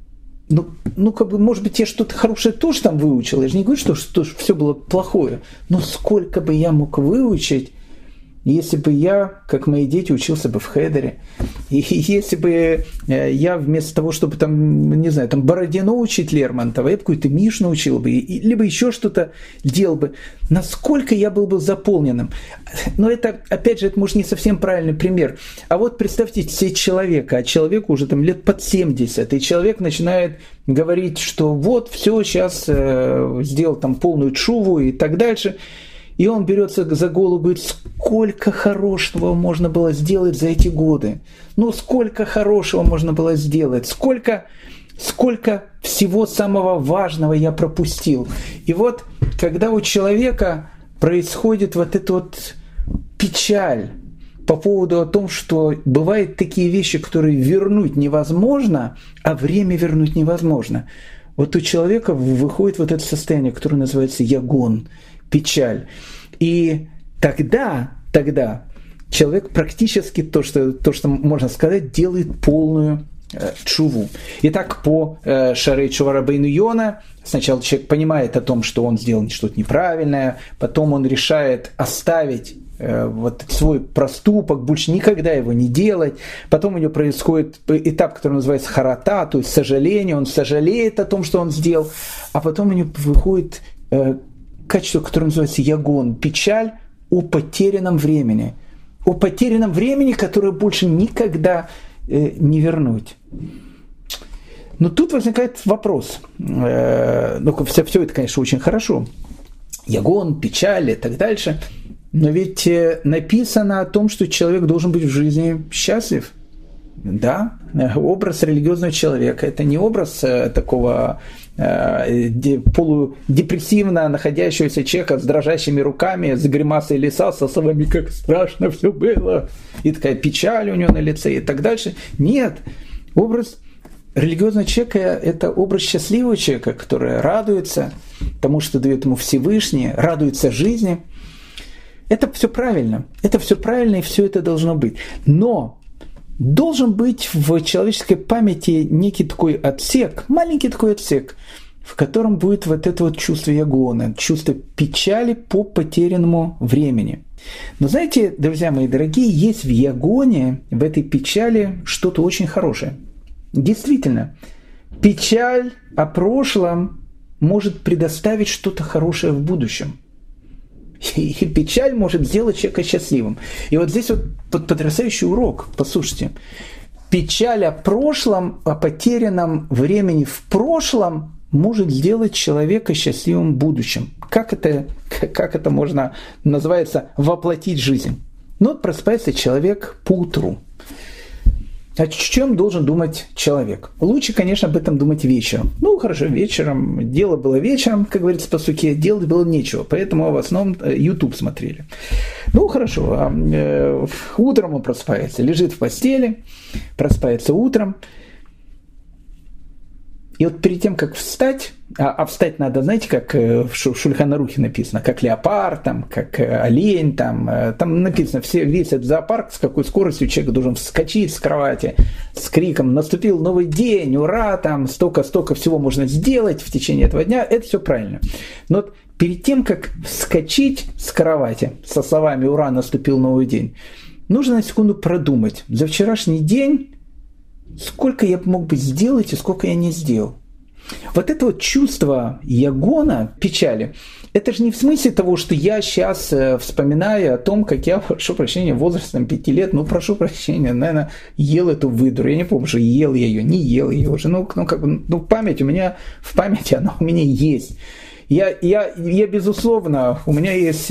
как бы, может быть, я что-то хорошее тоже там выучил. Я же не говорю, что все было плохое. Но сколько бы я мог выучить, если бы я, как мои дети, учился бы в хедере, и если бы я вместо того, чтобы там, не знаю, там Бородино учить Лермонтова, я бы какую-то мишну учил бы, либо еще что-то делал бы, насколько я был бы заполненным. Но это, опять же, это может не совсем правильный пример. А вот представьте себе человека, а человеку уже там лет под 70, и человек начинает говорить, что вот, все, сейчас сделал там полную тшуву и так дальше. И он берется за голову и говорит, сколько хорошего можно было сделать за эти годы. Ну, сколько хорошего можно было сделать. Сколько всего самого важного я пропустил. И вот, когда у человека происходит вот эта вот печаль по поводу о том, что бывают такие вещи, которые вернуть невозможно, а время вернуть невозможно. Вот у человека выходит вот это состояние, которое называется ягон, печаль. И тогда человек практически то, что можно сказать, делает полную тшуву. Итак, по Шарей Тшува Рабейну Йона сначала человек понимает о том, что он сделал что-то неправильное, потом он решает оставить вот свой проступок, больше никогда его не делать. Потом у него происходит этап, который называется харата, то есть сожаление, он сожалеет о том, что он сделал, а потом у него выходит качество, которое называется ягон, печаль о потерянном времени. О потерянном времени, которое больше никогда не вернуть. Но тут возникает вопрос. Все это, конечно, очень хорошо. Ягон, печаль и так дальше. Но ведь написано о том, что человек должен быть в жизни счастлив. Да, образ религиозного человека – это не образ такого полудепрессивно находящегося человека с дрожащими руками, с гримасой лица, со словами «как страшно все было», и такая печаль у него на лице и так дальше. Нет, образ религиозного человека – это образ счастливого человека, который радуется тому, что дает ему Всевышний, радуется жизни. Это все правильно, и все это должно быть. Но должен быть в человеческой памяти некий такой отсек, маленький такой отсек, в котором будет вот это вот чувство ягона, чувство печали по потерянному времени. Но знаете, друзья мои дорогие, есть в ягоне, в этой печали что-то очень хорошее. Действительно, печаль о прошлом может предоставить что-то хорошее в будущем. И печаль может сделать человека счастливым. И вот здесь вот потрясающий урок, послушайте. Печаль о прошлом, о потерянном времени в прошлом может сделать человека счастливым в будущем. Как это можно, называется, воплотить жизнь? Ну вот просыпается человек поутру. О чем должен думать человек? Лучше, конечно, об этом думать вечером. Ну, хорошо, вечером. Дело было вечером, как говорится по суке, делать было нечего. Поэтому в основном YouTube смотрели. Ну, хорошо. Утром он просыпается, лежит в постели, просыпается утром. И вот перед тем, как встать, а встать надо, знаете, как в Шульхан Арухе написано, как леопард, там, как олень, там написано, весь этот зоопарк, с какой скоростью человек должен вскочить с кровати с криком «Наступил новый день, ура!», там столько всего можно сделать в течение этого дня, это все правильно. Но вот перед тем, как вскочить с кровати со словами «Ура! Наступил новый день», нужно на секунду продумать за вчерашний день, сколько я мог бы сделать и сколько я не сделал. Вот это вот чувство ягона, печали, это же не в смысле того, что я сейчас вспоминаю о том, как я, прошу прощения, возрастом 5 лет, прошу прощения, наверное, ел эту выдру. Я не помню, что ел я ее, не ел ее уже. Память у меня, в памяти она у меня есть. Я безусловно, у меня есть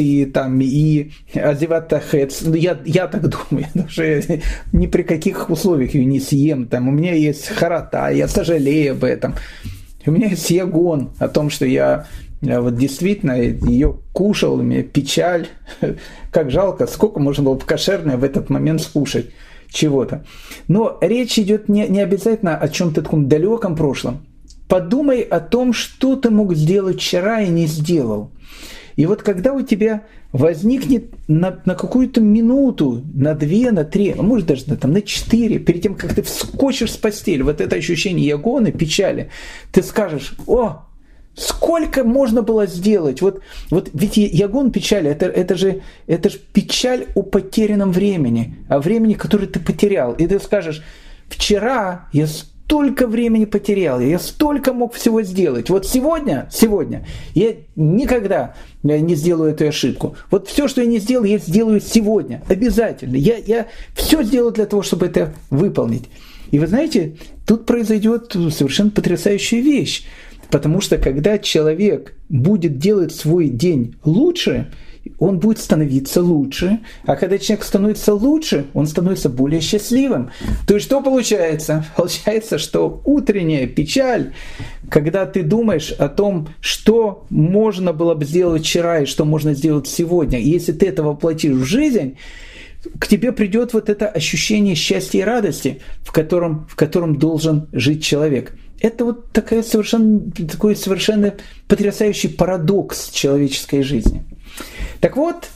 и азиват тахэц, я так думаю, я даже ни при каких условиях ее не съем, у меня есть харата, я сожалею об этом. У меня есть ягон о том, что я вот действительно ее кушал, у меня печаль, как жалко, сколько можно было бы кошерное в этот момент скушать чего-то. Но речь идет не обязательно о чем-то таком далеком прошлом. Подумай о том, что ты мог сделать вчера и не сделал. И вот когда у тебя возникнет на какую-то минуту, на 2, на 3, а может даже на 4, перед тем, как ты вскочишь с постели, вот это ощущение ягоны, печали, ты скажешь: «О, сколько можно было сделать!» Вот ведь ягон печали, это же печаль о потерянном времени, о времени, которое ты потерял. И ты скажешь: «Вчера я столько времени потерял, я столько мог всего сделать. Вот сегодня я никогда не сделаю эту ошибку. Вот все, что я не сделал, я сделаю сегодня. Обязательно. Я все сделаю для того, чтобы это выполнить». И вы знаете, тут произойдет совершенно потрясающая вещь. Потому что когда человек будет делать свой день лучше, он будет становиться лучше. А когда человек становится лучше, он становится более счастливым. То есть что получается? Получается, что утренняя печаль, когда ты думаешь о том, что можно было бы сделать вчера и что можно сделать сегодня, если ты это воплотишь в жизнь, к тебе придет вот это ощущение счастья и радости, в котором должен жить человек. Это вот такой совершенно потрясающий парадокс человеческой жизни. Так вот,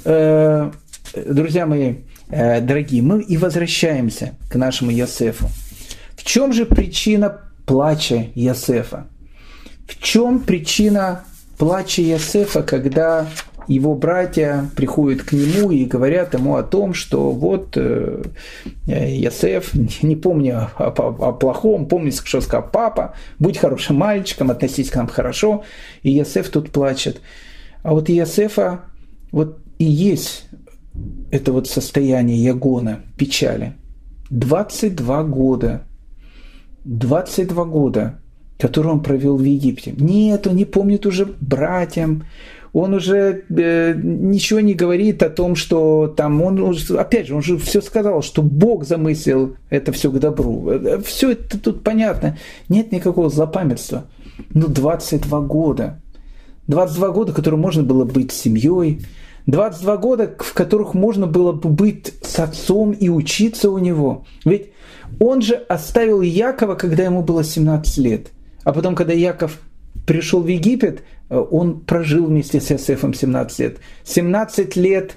друзья мои дорогие, мы и возвращаемся к нашему Йосефу. В чем же причина плача Йосефа? В чем причина плача Йосефа, когда его братья приходят к нему и говорят ему о том, что вот Йосеф, не помню о плохом, помни, что сказал папа, будь хорошим мальчиком, относись к нам хорошо, и Йосеф тут плачет. А вот Йосефа вот и есть это вот состояние ягона, печали. 22 года, которые он провел в Египте. Нет, он не помнит уже братьям, он уже ничего не говорит о том, что там, он же все сказал, что Бог замыслил это все к добру. Все это тут понятно, нет никакого злопамятства. 22 года. 22 года, в которые можно было быть с семьей, 22 года, в которых можно было бы быть с отцом и учиться у него. Ведь он же оставил Якова, когда ему было 17 лет. А потом, когда Яков пришел в Египет, он прожил вместе с Йосефом 17 лет. 17 лет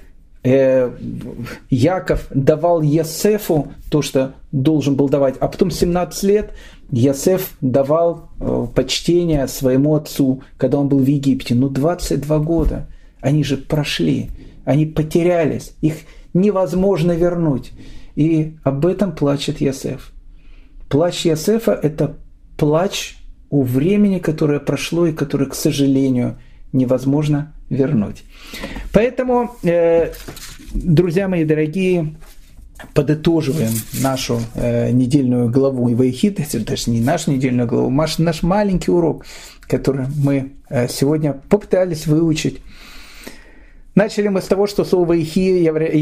Яков давал Йосефу то, что должен был давать, а потом 17 лет Йосеф давал почтение своему отцу, когда он был в Египте. 22 года. Они же прошли, они потерялись, их невозможно вернуть. И об этом плачет Йосеф. Плач Йосефа – это плач о времени, которое прошло и которое, к сожалению, невозможно вернуть. Поэтому, друзья мои дорогие, подытоживаем нашу недельную главу Ваихи, даже не нашу недельную главу, наш маленький урок, который мы сегодня попытались выучить. Начали мы с того, что слово «Ваихи»,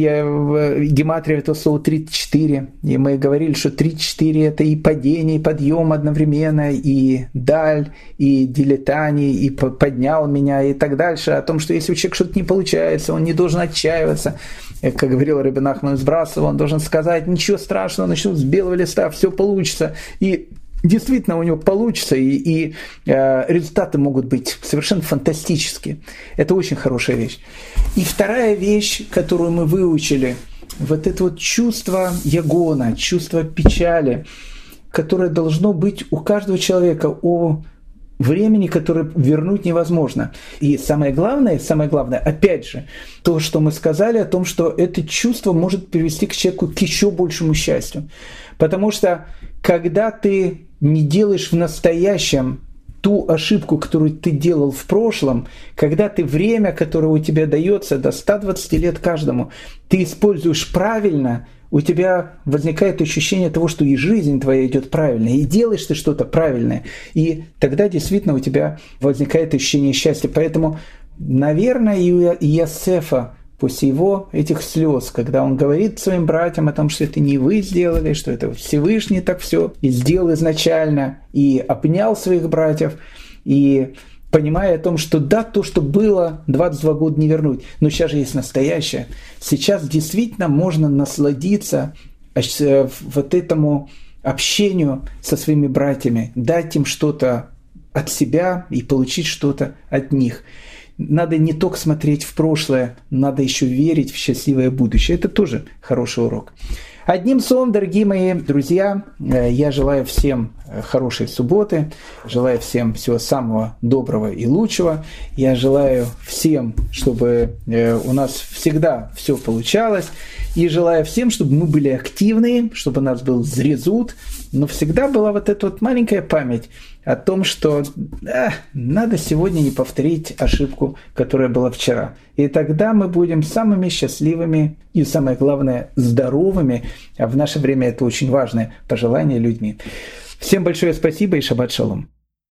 гематрия это слово 34, и мы говорили, что 34 это и падение, и подъем одновременно, и даль, и дилетание, и поднял меня, и так дальше, о том, что если у человека что-то не получается, он не должен отчаиваться, как говорил Рабби Нахман из Браслова, он должен сказать: ничего страшного, начну с белого листа, все получится, и действительно у него получится, и результаты могут быть совершенно фантастические. Это очень хорошая вещь. И вторая вещь, которую мы выучили, вот это вот чувство ягона, чувство печали, которое должно быть у каждого человека о времени, которое вернуть невозможно. И самое главное, опять же, то, что мы сказали о том, что это чувство может привести к человеку к еще большему счастью. Потому что когда ты не делаешь в настоящем ту ошибку, которую ты делал в прошлом, когда ты время, которое у тебя дается, до 120 лет каждому, ты используешь правильно, у тебя возникает ощущение того, что и жизнь твоя идет правильно, и делаешь ты что-то правильное, и тогда действительно у тебя возникает ощущение счастья. Поэтому, наверное, и у Иосифа, после его этих слез, когда он говорит своим братьям о том, что это не вы сделали, что это Всевышний так все и сделал изначально, и обнял своих братьев, и понимая о том, что да, то, что было 22 года, не вернуть, но сейчас же есть настоящее. Сейчас действительно можно насладиться вот этому общению со своими братьями, дать им что-то от себя и получить что-то от них. Надо не только смотреть в прошлое, надо еще верить в счастливое будущее. Это тоже хороший урок. Одним словом, дорогие мои друзья, я желаю всем хорошей субботы, желаю всем всего самого доброго и лучшего. Я желаю всем, чтобы у нас всегда все получалось. И желаю всем, чтобы мы были активны, чтобы у нас был зрезут, но всегда была вот эта вот маленькая память о том, что надо сегодня не повторить ошибку, которая была вчера. И тогда мы будем самыми счастливыми и, самое главное, здоровыми, а в наше время это очень важное пожелание людьми. Всем большое спасибо и шаббат шалом.